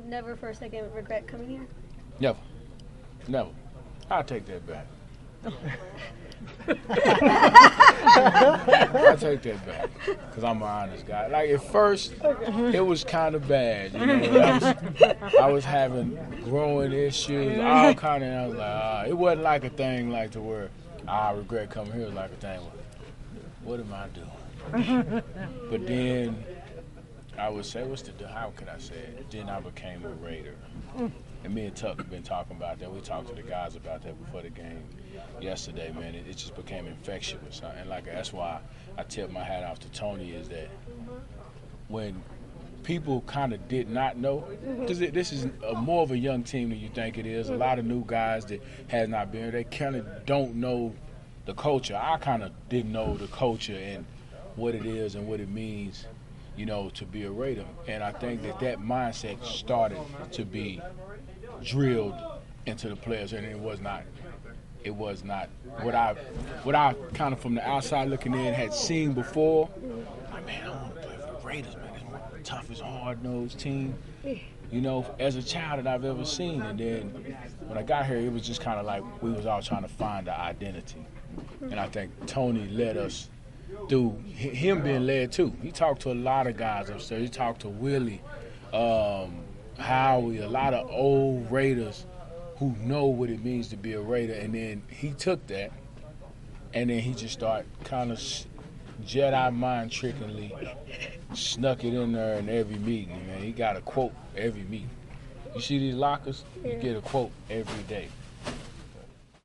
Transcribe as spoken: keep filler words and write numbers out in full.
never for a second regret coming here? Never. Never. I'll take that back. I take that back because I'm an honest guy. Like at first, it was kind of bad. You know, I was, I was having growing issues, all kind of. I was like, ah, it wasn't like a thing like to where I regret coming here. It was like a thing. What am I doing? But then I would say, what's the? How can I say it? Then I became a Raider. And me and Tuck have been talking about that. We talked to the guys about that before the game yesterday, man. It, it just became infectious. And like that's why I tip my hat off to Tony is that when people kind of did not know, because this is a, more of a young team than you think it is. A lot of new guys that has not been here, they kind of don't know the culture. I kind of didn't know the culture and what it is and what it means, you know, to be a Raider. And I think that that mindset started to be drilled into the players, and it was not it was not what I what I kind of from the outside looking in had seen before. Like, man, I want to play for the Raiders, man. It's one of the toughest, hard-nosed team, you know, as a child that I've ever seen. And then when I got here, it was just kind of like we was all trying to find our identity. And I think Tony led us through him being led too. He talked to a lot of guys upstairs. He talked to Willie, um, Howie, a lot of old Raiders who know what it means to be a Raider. And then he took that, and then he just started kind of Jedi mind trickingly snuck it in there in every meeting, man. He got a quote every meeting. You see these lockers? You get a quote every day.